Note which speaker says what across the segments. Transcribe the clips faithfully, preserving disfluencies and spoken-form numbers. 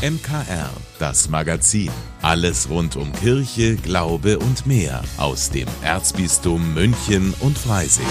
Speaker 1: M K R, das Magazin. Alles rund um Kirche, Glaube und mehr aus dem Erzbistum München und Freising.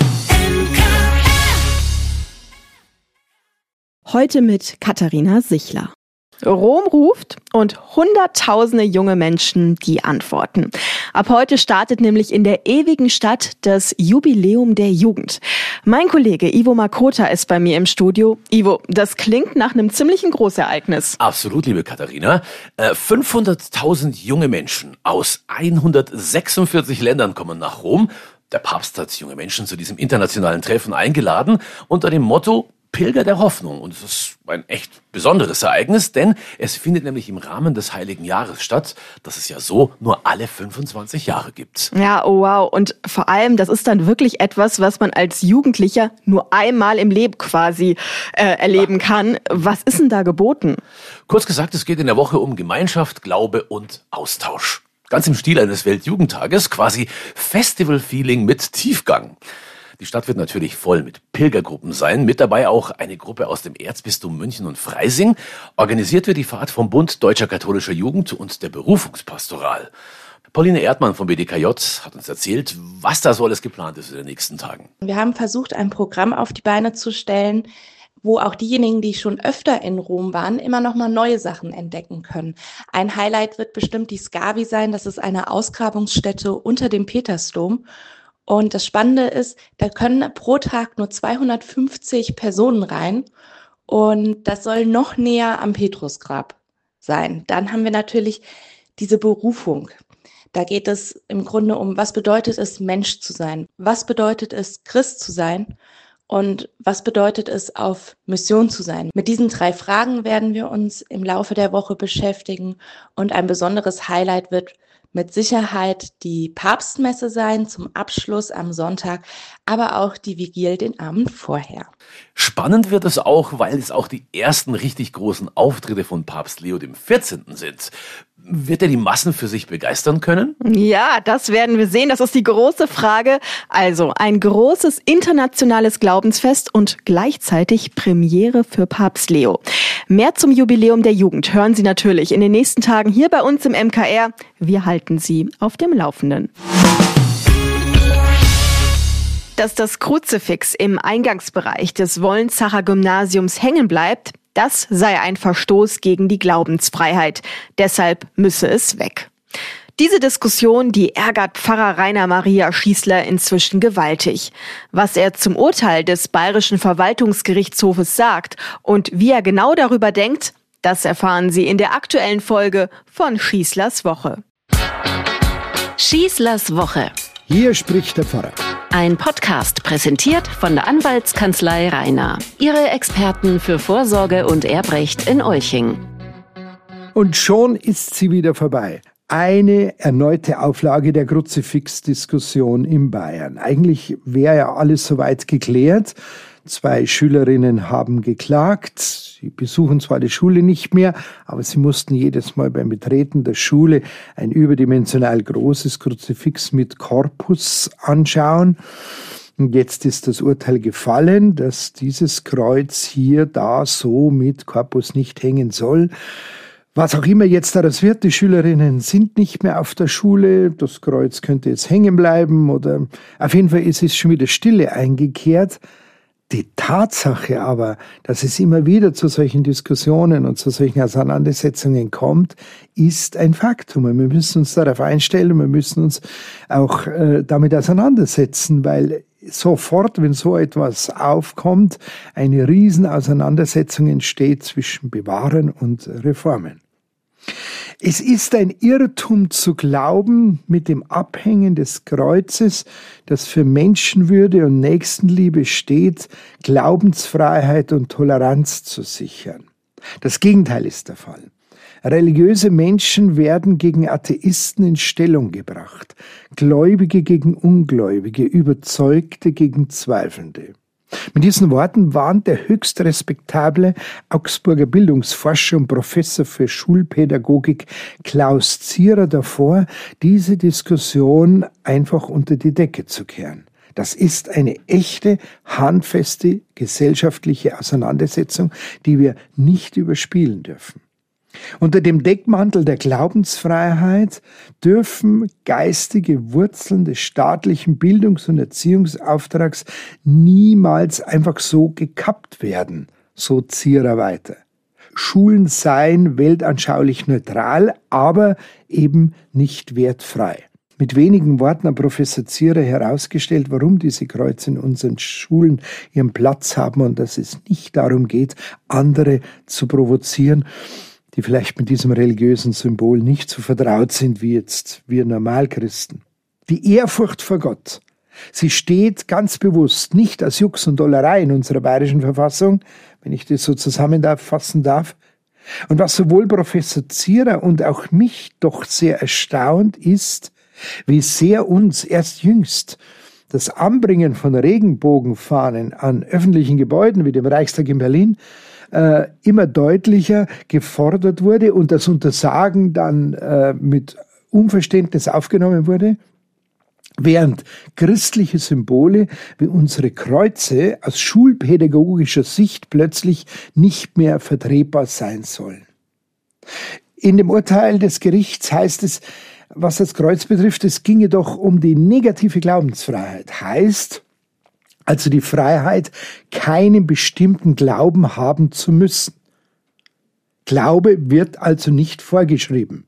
Speaker 2: Heute mit Katharina Sichler. Rom ruft und hunderttausende junge Menschen, die antworten. Ab heute startet nämlich in der ewigen Stadt das Jubiläum der Jugend. Mein Kollege Ivo Makota ist bei mir im Studio. Ivo, das klingt nach einem ziemlichen Großereignis.
Speaker 3: Absolut, liebe Katharina. Äh, fünfhunderttausend junge Menschen aus hundertsechsundvierzig Ländern kommen nach Rom. Der Papst hat junge Menschen zu diesem internationalen Treffen eingeladen unter dem Motto Pilger der Hoffnung. Und es ist ein echt besonderes Ereignis, denn es findet nämlich im Rahmen des Heiligen Jahres statt, das es ja so nur alle fünfundzwanzig Jahre gibt.
Speaker 2: Ja, oh wow. Und vor allem, das ist dann wirklich etwas, was man als Jugendlicher nur einmal im Leben quasi äh, erleben kann. Was ist denn da geboten?
Speaker 3: Kurz gesagt, es geht in der Woche um Gemeinschaft, Glaube und Austausch. Ganz im Stil eines Weltjugendtages, quasi Festival-Feeling mit Tiefgang. Die Stadt wird natürlich voll mit Pilgergruppen sein, mit dabei auch eine Gruppe aus dem Erzbistum München und Freising. Organisiert wird die Fahrt vom Bund Deutscher Katholischer Jugend und der Berufungspastoral. Pauline Erdmann vom B D K J hat uns erzählt, was da so alles geplant ist in den nächsten Tagen.
Speaker 4: Wir haben versucht, ein Programm auf die Beine zu stellen, wo auch diejenigen, die schon öfter in Rom waren, immer noch mal neue Sachen entdecken können. Ein Highlight wird bestimmt die Scavi sein. Das ist eine Ausgrabungsstätte unter dem Petersdom. Und das Spannende ist, da können pro Tag nur zweihundertfünfzig Personen rein und das soll noch näher am Petrusgrab sein. Dann haben wir natürlich diese Berufung. Da geht es im Grunde um, was bedeutet es, Mensch zu sein? Was bedeutet es, Christ zu sein? Und was bedeutet es, auf Mission zu sein? Mit diesen drei Fragen werden wir uns im Laufe der Woche beschäftigen und ein besonderes Highlight wird mit Sicherheit die Papstmesse sein zum Abschluss am Sonntag, aber auch die Vigil den Abend vorher.
Speaker 3: Spannend wird es auch, weil es auch die ersten richtig großen Auftritte von Papst Leo der vierzehnten sind. Wird er die Massen für sich begeistern können?
Speaker 2: Ja, das werden wir sehen. Das ist die große Frage. Also ein großes internationales Glaubensfest und gleichzeitig Premiere für Papst Leo. Mehr zum Jubiläum der Jugend hören Sie natürlich in den nächsten Tagen hier bei uns im M K R. Wir halten Sie auf dem Laufenden. Dass das Kruzifix im Eingangsbereich des Wollenzacher Gymnasiums hängen bleibt, das sei ein Verstoß gegen die Glaubensfreiheit. Deshalb müsse es weg. Diese Diskussion, die ärgert Pfarrer Rainer Maria Schießler inzwischen gewaltig. Was er zum Urteil des Bayerischen Verwaltungsgerichtshofes sagt und wie er genau darüber denkt, das erfahren Sie in der aktuellen Folge von Schießlers Woche.
Speaker 5: Schießlers Woche.
Speaker 6: Hier spricht der Pfarrer.
Speaker 5: Ein Podcast präsentiert von der Anwaltskanzlei Rainer. Ihre Experten für Vorsorge und Erbrecht in Olching.
Speaker 6: Und schon ist sie wieder vorbei. Eine erneute Auflage der Kruzifix-Diskussion in Bayern. Eigentlich wäre ja alles soweit geklärt. Zwei Schülerinnen haben geklagt. Sie besuchen zwar die Schule nicht mehr, aber sie mussten jedes Mal beim Betreten der Schule ein überdimensional großes Kruzifix mit Korpus anschauen. Und jetzt ist das Urteil gefallen, dass dieses Kreuz hier da so mit Korpus nicht hängen soll. Was auch immer jetzt daraus wird, die Schülerinnen sind nicht mehr auf der Schule, das Kreuz könnte jetzt hängen bleiben oder auf jeden Fall ist es schon wieder Stille eingekehrt. Die Tatsache aber, dass es immer wieder zu solchen Diskussionen und zu solchen Auseinandersetzungen kommt, ist ein Faktum. Und wir müssen uns darauf einstellen, wir müssen uns auch äh, damit auseinandersetzen, weil sofort, wenn so etwas aufkommt, eine Riesenauseinandersetzung entsteht zwischen Bewahren und Reformen. Es ist ein Irrtum zu glauben, mit dem Abhängen des Kreuzes, das für Menschenwürde und Nächstenliebe steht, Glaubensfreiheit und Toleranz zu sichern. Das Gegenteil ist der Fall. Religiöse Menschen werden gegen Atheisten in Stellung gebracht, Gläubige gegen Ungläubige, Überzeugte gegen Zweifelnde. Mit diesen Worten warnt der höchst respektable Augsburger Bildungsforscher und Professor für Schulpädagogik Klaus Zierer davor, diese Diskussion einfach unter die Decke zu kehren. Das ist eine echte, handfeste gesellschaftliche Auseinandersetzung, die wir nicht überspielen dürfen. Unter dem Deckmantel der Glaubensfreiheit dürfen geistige Wurzeln des staatlichen Bildungs- und Erziehungsauftrags niemals einfach so gekappt werden, so Zierer weiter. Schulen seien weltanschaulich neutral, aber eben nicht wertfrei. Mit wenigen Worten hat Professor Zierer herausgestellt, warum diese Kreuze in unseren Schulen ihren Platz haben und dass es nicht darum geht, andere zu provozieren, die vielleicht mit diesem religiösen Symbol nicht so vertraut sind wie jetzt wir Normalchristen. Die Ehrfurcht vor Gott, sie steht ganz bewusst nicht als Jux und Dollerei in unserer bayerischen Verfassung, wenn ich das so zusammenfassen darf. Und was sowohl Professor Zierer und auch mich doch sehr erstaunt ist, wie sehr uns erst jüngst das Anbringen von Regenbogenfahnen an öffentlichen Gebäuden wie dem Reichstag in Berlin äh, immer deutlicher gefordert wurde und das Untersagen dann äh, mit Unverständnis aufgenommen wurde, während christliche Symbole wie unsere Kreuze aus schulpädagogischer Sicht plötzlich nicht mehr vertretbar sein sollen. In dem Urteil des Gerichts heißt es, was das Kreuz betrifft, es ginge doch um die negative Glaubensfreiheit. Heißt also die Freiheit, keinen bestimmten Glauben haben zu müssen. Glaube wird also nicht vorgeschrieben.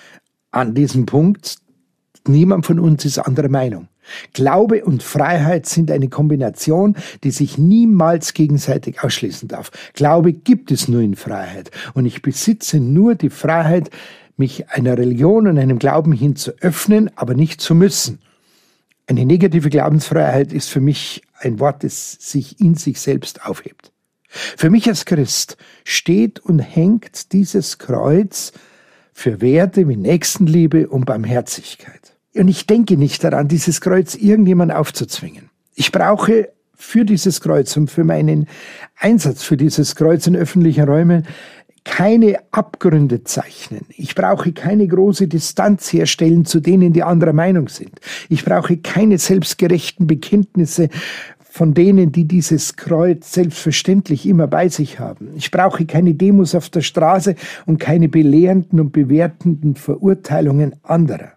Speaker 6: An diesem Punkt, niemand von uns ist anderer Meinung. Glaube und Freiheit sind eine Kombination, die sich niemals gegenseitig ausschließen darf. Glaube gibt es nur in Freiheit und ich besitze nur die Freiheit, mich einer Religion und einem Glauben hin zu öffnen, aber nicht zu müssen. Eine negative Glaubensfreiheit ist für mich ein Wort, das sich in sich selbst aufhebt. Für mich als Christ steht und hängt dieses Kreuz für Werte wie Nächstenliebe und Barmherzigkeit. Und ich denke nicht daran, dieses Kreuz irgendjemand aufzuzwingen. Ich brauche für dieses Kreuz und für meinen Einsatz für dieses Kreuz in öffentlichen Räumen keine Abgründe zeichnen. Ich brauche keine große Distanz herstellen zu denen, die anderer Meinung sind. Ich brauche keine selbstgerechten Bekenntnisse von denen, die dieses Kreuz selbstverständlich immer bei sich haben. Ich brauche keine Demos auf der Straße und keine belehrenden und bewertenden Verurteilungen anderer.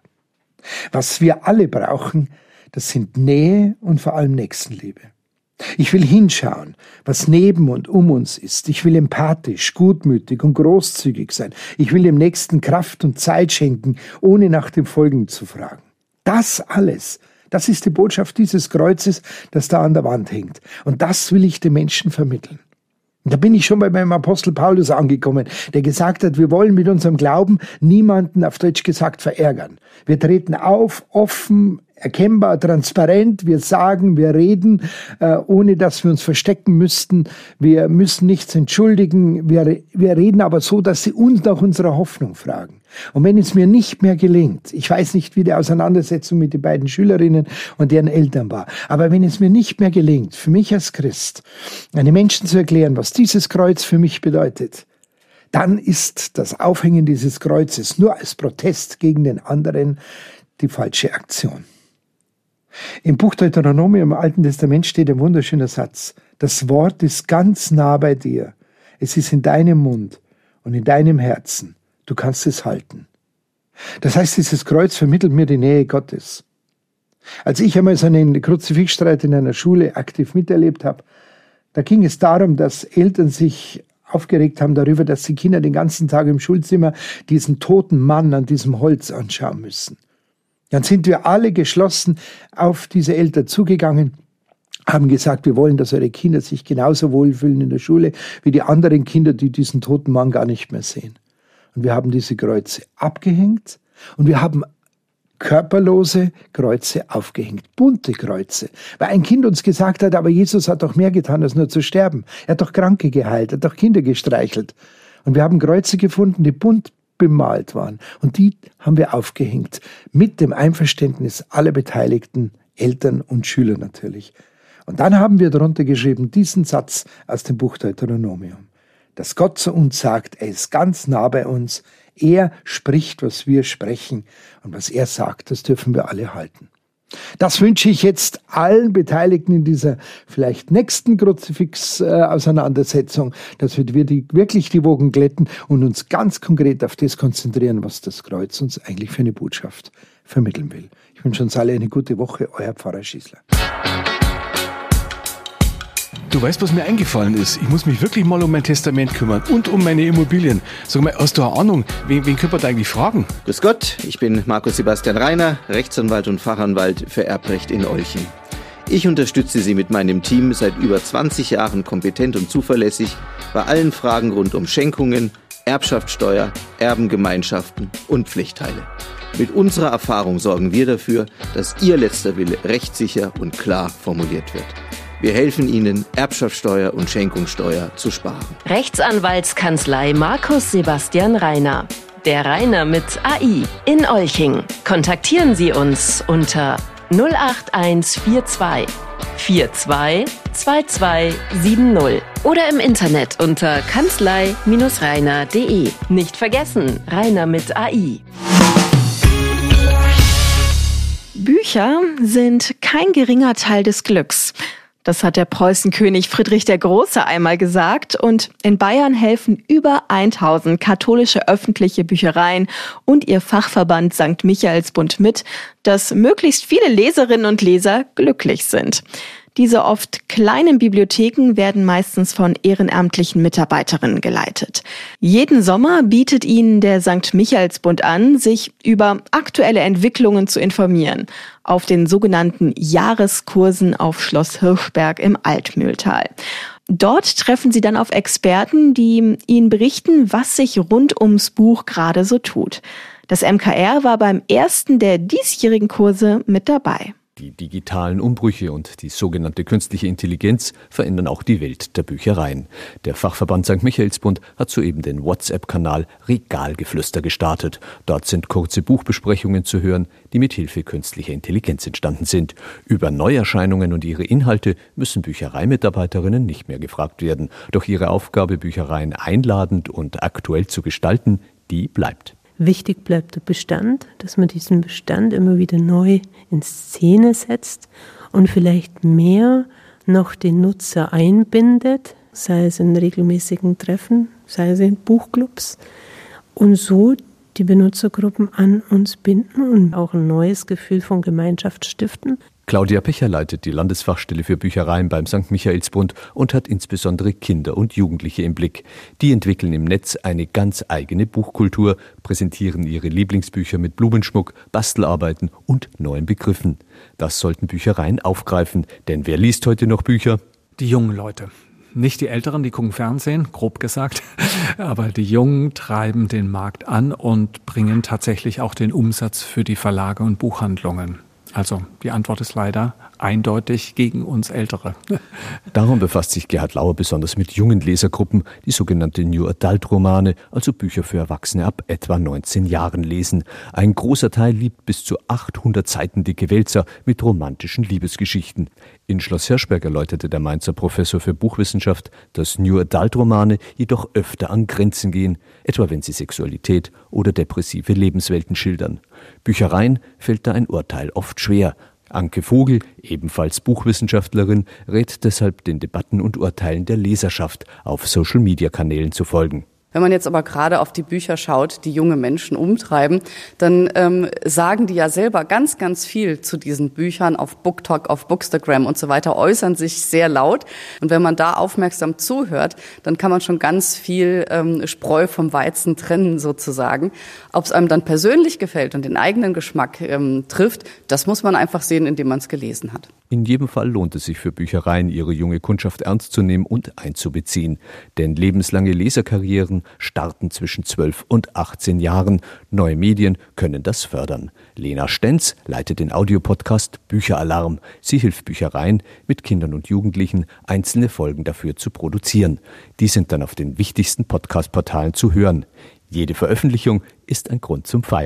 Speaker 6: Was wir alle brauchen, das sind Nähe und vor allem Nächstenliebe. Ich will hinschauen, was neben und um uns ist. Ich will empathisch, gutmütig und großzügig sein. Ich will dem Nächsten Kraft und Zeit schenken, ohne nach den Folgen zu fragen. Das alles, das ist die Botschaft dieses Kreuzes, das da an der Wand hängt. Und das will ich den Menschen vermitteln. Und da bin ich schon bei meinem Apostel Paulus angekommen, der gesagt hat, wir wollen mit unserem Glauben niemanden, auf Deutsch gesagt, verärgern. Wir treten auf, offen, erkennbar, transparent, wir sagen, wir reden, äh, ohne dass wir uns verstecken müssten. Wir müssen nichts entschuldigen, wir, wir reden aber so, dass sie uns nach unserer Hoffnung fragen. Und wenn es mir nicht mehr gelingt, ich weiß nicht, wie die Auseinandersetzung mit den beiden Schülerinnen und deren Eltern war, aber wenn es mir nicht mehr gelingt, für mich als Christ, einem Menschen zu erklären, was dieses Kreuz für mich bedeutet, dann ist das Aufhängen dieses Kreuzes nur als Protest gegen den anderen die falsche Aktion. Im Buch Deuteronomium im Alten Testament steht ein wunderschöner Satz. Das Wort ist ganz nah bei dir. Es ist in deinem Mund und in deinem Herzen. Du kannst es halten. Das heißt, dieses Kreuz vermittelt mir die Nähe Gottes. Als ich einmal so einen Kruzifixstreit in einer Schule aktiv miterlebt habe, da ging es darum, dass Eltern sich aufgeregt haben darüber, dass die Kinder den ganzen Tag im Schulzimmer diesen toten Mann an diesem Holz anschauen müssen. Dann sind wir alle geschlossen auf diese Eltern zugegangen, haben gesagt, wir wollen, dass eure Kinder sich genauso wohlfühlen in der Schule wie die anderen Kinder, die diesen toten Mann gar nicht mehr sehen. Und wir haben diese Kreuze abgehängt und wir haben körperlose Kreuze aufgehängt, bunte Kreuze. Weil ein Kind uns gesagt hat, aber Jesus hat doch mehr getan, als nur zu sterben. Er hat doch Kranke geheilt, er hat doch Kinder gestreichelt. Und wir haben Kreuze gefunden, die bunt bemalt waren. Und die haben wir aufgehängt. Mit dem Einverständnis aller beteiligten Eltern und Schüler natürlich. Und dann haben wir darunter geschrieben, diesen Satz aus dem Buch Deuteronomium. Dass Gott zu uns sagt, er ist ganz nah bei uns. Er spricht, was wir sprechen. Und was er sagt, das dürfen wir alle halten. Das wünsche ich jetzt allen Beteiligten in dieser vielleicht nächsten Kruzifix-Auseinandersetzung, dass wir die, wirklich die Wogen glätten und uns ganz konkret auf das konzentrieren, was das Kreuz uns eigentlich für eine Botschaft vermitteln will. Ich wünsche uns alle eine gute Woche, euer Pfarrer Schießler.
Speaker 7: Du weißt, was mir eingefallen ist? Ich muss mich wirklich mal um mein Testament kümmern und um meine Immobilien. Sag mal, hast du eine Ahnung, wen, wen können wir da eigentlich fragen?
Speaker 8: Grüß Gott, ich bin Markus Sebastian Rainer, Rechtsanwalt und Fachanwalt für Erbrecht in Olching. Ich unterstütze Sie mit meinem Team seit über zwanzig Jahren kompetent und zuverlässig bei allen Fragen rund um Schenkungen, Erbschaftssteuer, Erbengemeinschaften und Pflichtteile. Mit unserer Erfahrung sorgen wir dafür, dass Ihr letzter Wille rechtssicher und klar formuliert wird. Wir helfen Ihnen, Erbschaftssteuer und Schenkungssteuer zu sparen.
Speaker 5: Rechtsanwaltskanzlei Markus Sebastian Rainer. Der Rainer mit A I in Olching. Kontaktieren Sie uns unter null acht eins vier zwei vier zwei zwei zwei sieben null oder im Internet unter kanzlei Bindestrich rainer punkt de. Nicht vergessen, Rainer mit A I.
Speaker 2: Bücher sind kein geringer Teil des Glücks. Das hat der Preußenkönig Friedrich der Große einmal gesagt. Und in Bayern helfen über tausend katholische öffentliche Büchereien und ihr Fachverband Sankt Michaelsbund mit, dass möglichst viele Leserinnen und Leser glücklich sind. Diese oft kleinen Bibliotheken werden meistens von ehrenamtlichen Mitarbeiterinnen geleitet. Jeden Sommer bietet ihnen der Sankt Michaelsbund an, sich über aktuelle Entwicklungen zu informieren, auf den sogenannten Jahreskursen auf Schloss Hirschberg im Altmühltal. Dort treffen sie dann auf Experten, die ihnen berichten, was sich rund ums Buch gerade so tut. Das M K R war beim ersten der diesjährigen Kurse mit dabei.
Speaker 9: Die digitalen Umbrüche und die sogenannte künstliche Intelligenz verändern auch die Welt der Büchereien. Der Fachverband Sankt Michaelsbund hat soeben den WhatsApp-Kanal Regalgeflüster gestartet. Dort sind kurze Buchbesprechungen zu hören, die mit Hilfe künstlicher Intelligenz entstanden sind. Über Neuerscheinungen und ihre Inhalte müssen Büchereimitarbeiterinnen nicht mehr gefragt werden. Doch ihre Aufgabe, Büchereien einladend und aktuell zu gestalten, die bleibt.
Speaker 10: Wichtig bleibt der Bestand, dass man diesen Bestand immer wieder neu in Szene setzt und vielleicht mehr noch den Nutzer einbindet, sei es in regelmäßigen Treffen, sei es in Buchclubs, und so die Benutzergruppen an uns binden und auch ein neues Gefühl von Gemeinschaft stiften.
Speaker 9: Claudia Pecher leitet die Landesfachstelle für Büchereien beim Sankt Michaelsbund und hat insbesondere Kinder und Jugendliche im Blick. Die entwickeln im Netz eine ganz eigene Buchkultur, präsentieren ihre Lieblingsbücher mit Blumenschmuck, Bastelarbeiten und neuen Begriffen. Das sollten Büchereien aufgreifen, denn wer liest heute noch Bücher?
Speaker 11: Die jungen Leute. Nicht die Älteren, die gucken Fernsehen, grob gesagt, aber die Jungen treiben den Markt an und bringen tatsächlich auch den Umsatz für die Verlage und Buchhandlungen. Also die Antwort ist leider eindeutig gegen uns Ältere.
Speaker 9: Darum befasst sich Gerhard Lauer besonders mit jungen Lesergruppen, die sogenannte New Adult Romane, also Bücher für Erwachsene ab etwa neunzehn Jahren lesen. Ein großer Teil liebt bis zu achthundert Seiten dicke Wälzer mit romantischen Liebesgeschichten. In Schloss Hirschberg erläuterte der Mainzer Professor für Buchwissenschaft, dass New Adult Romane jedoch öfter an Grenzen gehen, etwa wenn sie Sexualität oder depressive Lebenswelten schildern. Büchereien fällt da ein Urteil oft schwer. Anke Vogel, ebenfalls Buchwissenschaftlerin, rät deshalb, den Debatten und Urteilen der Leserschaft auf Social-Media-Kanälen zu folgen.
Speaker 12: Wenn man jetzt aber gerade auf die Bücher schaut, die junge Menschen umtreiben, dann ähm, sagen die ja selber ganz, ganz viel zu diesen Büchern auf BookTok, auf Bookstagram und so weiter, äußern sich sehr laut. Und wenn man da aufmerksam zuhört, dann kann man schon ganz viel ähm, Spreu vom Weizen trennen sozusagen. Ob es einem dann persönlich gefällt und den eigenen Geschmack ähm, trifft, das muss man einfach sehen, indem man es gelesen hat.
Speaker 9: In jedem Fall lohnt es sich für Büchereien, ihre junge Kundschaft ernst zu nehmen und einzubeziehen. Denn lebenslange Leserkarrieren starten zwischen zwölf und achtzehn Jahren. Neue Medien können das fördern. Lena Stenz leitet den Audiopodcast Bücheralarm. Sie hilft Büchereien, mit Kindern und Jugendlichen einzelne Folgen dafür zu produzieren. Die sind dann auf den wichtigsten Podcast-Portalen zu hören. Jede Veröffentlichung ist ein Grund zum Feiern.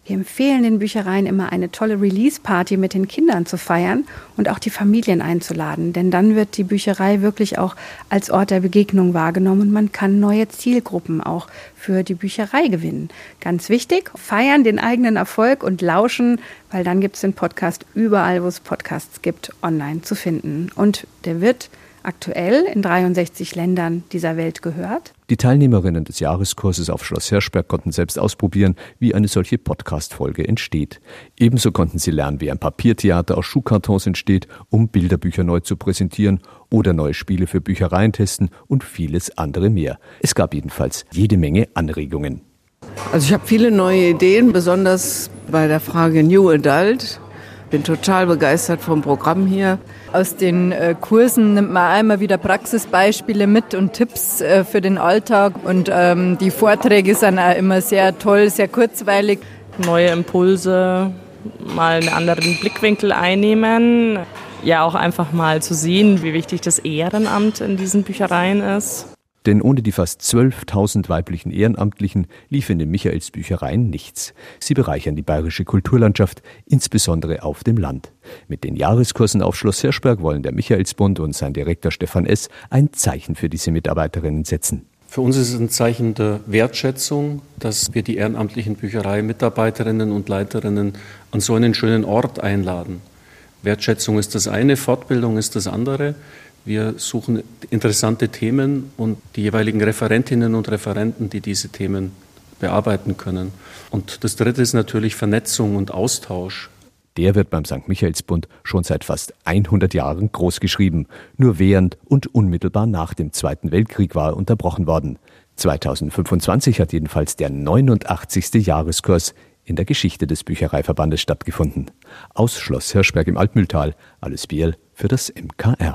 Speaker 13: Wir empfehlen den Büchereien immer eine tolle Release-Party mit den Kindern zu feiern und auch die Familien einzuladen. Denn dann wird die Bücherei wirklich auch als Ort der Begegnung wahrgenommen und man kann neue Zielgruppen auch für die Bücherei gewinnen. Ganz wichtig, feiern den eigenen Erfolg und lauschen, weil dann gibt es den Podcast überall, wo es Podcasts gibt, online zu finden. Und der wird aktuell in dreiundsechzig Ländern dieser Welt gehört.
Speaker 9: Die Teilnehmerinnen des Jahreskurses auf Schloss Hirschberg konnten selbst ausprobieren, wie eine solche Podcast-Folge entsteht. Ebenso konnten sie lernen, wie ein Papiertheater aus Schuhkartons entsteht, um Bilderbücher neu zu präsentieren oder neue Spiele für Büchereien testen und vieles andere mehr. Es gab jedenfalls jede Menge Anregungen.
Speaker 14: Also ich habe viele neue Ideen, besonders bei der Frage New Adult. Bin total begeistert vom Programm hier.
Speaker 15: Aus den äh, Kursen nimmt man einmal wieder Praxisbeispiele mit und Tipps äh, für den Alltag. Und ähm, die Vorträge sind auch immer sehr toll, sehr kurzweilig.
Speaker 16: Neue Impulse, mal einen anderen Blickwinkel einnehmen. Ja, auch einfach mal zu sehen, wie wichtig das Ehrenamt in diesen Büchereien ist.
Speaker 9: Denn ohne die fast zwölftausend weiblichen Ehrenamtlichen lief in den Michaelsbüchereien nichts. Sie bereichern die bayerische Kulturlandschaft, insbesondere auf dem Land. Mit den Jahreskursen auf Schloss Hirschberg wollen der Michaelsbund und sein Direktor Stefan S. ein Zeichen für diese Mitarbeiterinnen setzen.
Speaker 17: Für uns ist es ein Zeichen der Wertschätzung, dass wir die ehrenamtlichen Bücherei-Mitarbeiterinnen und Leiterinnen an so einen schönen Ort einladen. Wertschätzung ist das eine, Fortbildung ist das andere. Wir suchen interessante Themen und die jeweiligen Referentinnen und Referenten, die diese Themen bearbeiten können. Und das Dritte ist natürlich Vernetzung und Austausch.
Speaker 9: Der wird beim Sankt Michaelsbund schon seit fast hundert Jahren großgeschrieben. Nur während und unmittelbar nach dem Zweiten Weltkrieg war er unterbrochen worden. zweitausendfünfundzwanzig hat jedenfalls der neunundachtzigste Jahreskurs in der Geschichte des Büchereiverbandes stattgefunden. Aus Schloss Hirschberg im Altmühltal, Alice Biel für das M K R.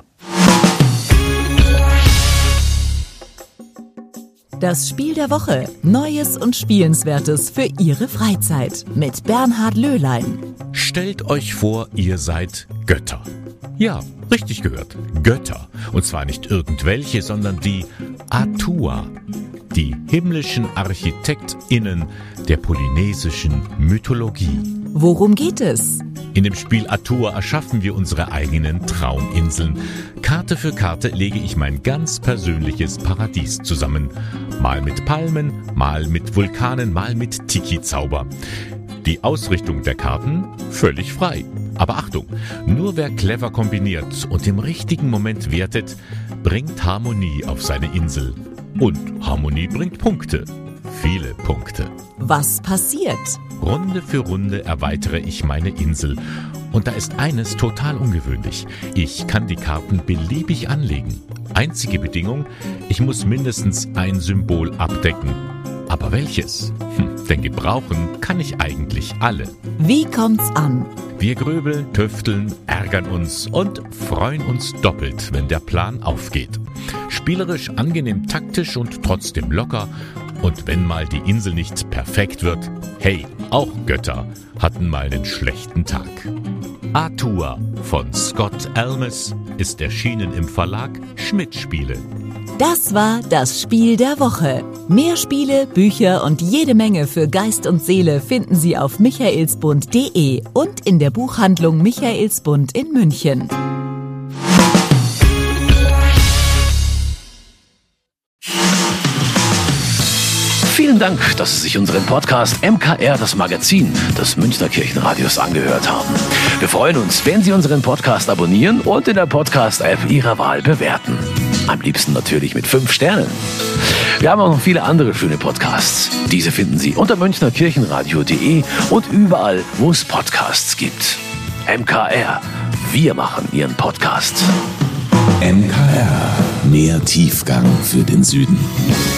Speaker 18: Das Spiel der Woche. Neues und Spielenswertes für Ihre Freizeit. Mit Bernhard Löhlein.
Speaker 1: Stellt euch vor, ihr seid Götter. Ja, richtig gehört. Götter. Und zwar nicht irgendwelche, sondern die Atua. Die himmlischen ArchitektInnen der polynesischen Mythologie.
Speaker 18: Worum geht es?
Speaker 1: In dem Spiel Atua erschaffen wir unsere eigenen Trauminseln. Karte für Karte lege ich mein ganz persönliches Paradies zusammen. Mal mit Palmen, mal mit Vulkanen, mal mit Tiki-Zauber. Die Ausrichtung der Karten völlig frei. Aber Achtung, nur wer clever kombiniert und im richtigen Moment wertet, bringt Harmonie auf seine Insel. Und Harmonie bringt Punkte. Viele Punkte.
Speaker 18: Was passiert?
Speaker 1: Runde für Runde erweitere ich meine Insel. Und da ist eines total ungewöhnlich. Ich kann die Karten beliebig anlegen. Einzige Bedingung, ich muss mindestens ein Symbol abdecken. Aber welches? Hm, denn gebrauchen kann ich eigentlich alle.
Speaker 18: Wie kommt's an?
Speaker 1: Wir grübeln, tüfteln, ärgern uns und freuen uns doppelt, wenn der Plan aufgeht. Spielerisch, angenehm taktisch und trotzdem locker. Und wenn mal die Insel nicht perfekt wird, hey, auch Götter hatten mal einen schlechten Tag. Atua von Scott Almes ist erschienen im Verlag Schmidt Spiele.
Speaker 18: Das war das Spiel der Woche. Mehr Spiele, Bücher und jede Menge für Geist und Seele finden Sie auf michaelsbund punkt de und in der Buchhandlung Michaelsbund in München.
Speaker 3: Vielen Dank, dass Sie sich unseren Podcast M K R, das Magazin des Münchner Kirchenradios, angehört haben. Wir freuen uns, wenn Sie unseren Podcast abonnieren und in der Podcast-App Ihrer Wahl bewerten. Am liebsten natürlich mit fünf Sternen. Wir haben auch noch viele andere schöne Podcasts. Diese finden Sie unter münchner kirchenradio punkt de und überall, wo es Podcasts gibt. M K R, wir machen Ihren Podcast.
Speaker 1: M K R, mehr Tiefgang für den Süden.